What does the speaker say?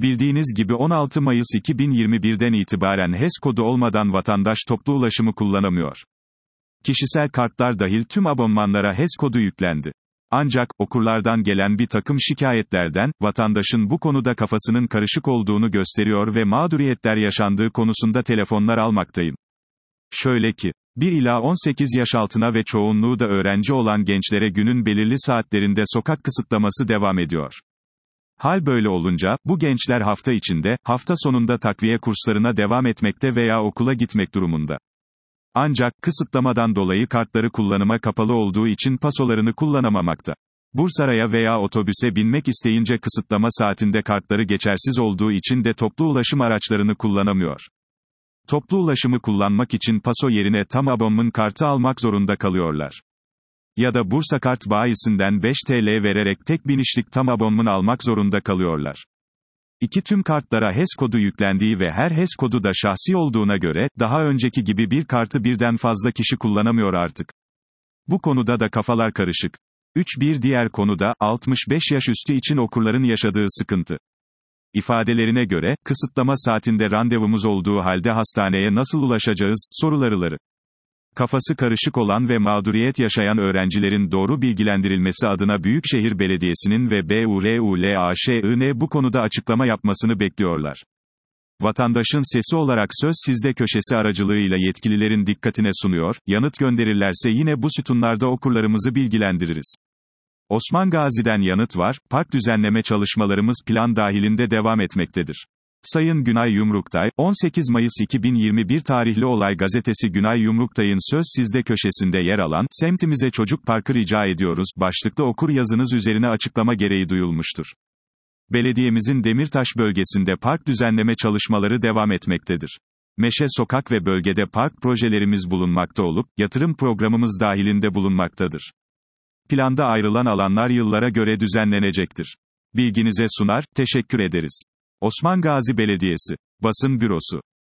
Bildiğiniz gibi 16 Mayıs 2021'den itibaren HES kodu olmadan vatandaş toplu ulaşımı kullanamıyor. Kişisel kartlar dahil tüm abonmanlara HES kodu yüklendi. Ancak, okurlardan gelen bir takım şikayetlerden, vatandaşın bu konuda kafasının karışık olduğunu gösteriyor ve mağduriyetler yaşandığı konusunda telefonlar almaktayım. Şöyle ki, 1 ila 18 yaş altına ve çoğunluğu da öğrenci olan gençlere günün belirli saatlerinde sokak kısıtlaması devam ediyor. Hal böyle olunca, bu gençler hafta içinde, hafta sonunda takviye kurslarına devam etmekte veya okula gitmek durumunda. Ancak, kısıtlamadan dolayı kartları kullanıma kapalı olduğu için pasolarını kullanamamakta. Bursaray'a veya otobüse binmek isteyince kısıtlama saatinde kartları geçersiz olduğu için de toplu ulaşım araçlarını kullanamıyor. Toplu ulaşımı kullanmak için paso yerine tam abonman kartı almak zorunda kalıyorlar. Ya da Bursa Kart bayisinden 5 TL vererek tek binişlik tam abonman almak zorunda kalıyorlar. Tüm kartlara HES kodu yüklendiği ve her HES kodu da şahsi olduğuna göre, daha önceki gibi bir kartı birden fazla kişi kullanamıyor artık. Bu konuda da kafalar karışık. Bir diğer konu da, 65 yaş üstü için okurların yaşadığı sıkıntı. İfadelerine göre, kısıtlama saatinde randevumuz olduğu halde hastaneye nasıl ulaşacağız, soruları. Kafası karışık olan ve mağduriyet yaşayan öğrencilerin doğru bilgilendirilmesi adına Büyükşehir Belediyesi'nin ve BURULAŞIN bu konuda açıklama yapmasını bekliyorlar. Vatandaşın sesi olarak Söz Sizde köşesi aracılığıyla yetkililerin dikkatine sunuyor, yanıt gönderirlerse yine bu sütunlarda okurlarımızı bilgilendiririz. Osman Gazi'den yanıt var, park düzenleme çalışmalarımız plan dahilinde devam etmektedir. Sayın Günay Yumruktay, 18 Mayıs 2021 tarihli Olay Gazetesi Günay Yumruktay'ın Söz Sizde köşesinde yer alan, semtimize çocuk parkı rica ediyoruz, başlıklı okur yazınız üzerine açıklama gereği duyulmuştur. Belediyemizin Demirtaş bölgesinde park düzenleme çalışmaları devam etmektedir. Meşe Sokak ve bölgede park projelerimiz bulunmakta olup, yatırım programımız dahilinde bulunmaktadır. Planda ayrılan alanlar yıllara göre düzenlenecektir. Bilginize sunar, teşekkür ederiz. Osman Gazi Belediyesi. Basın Bürosu.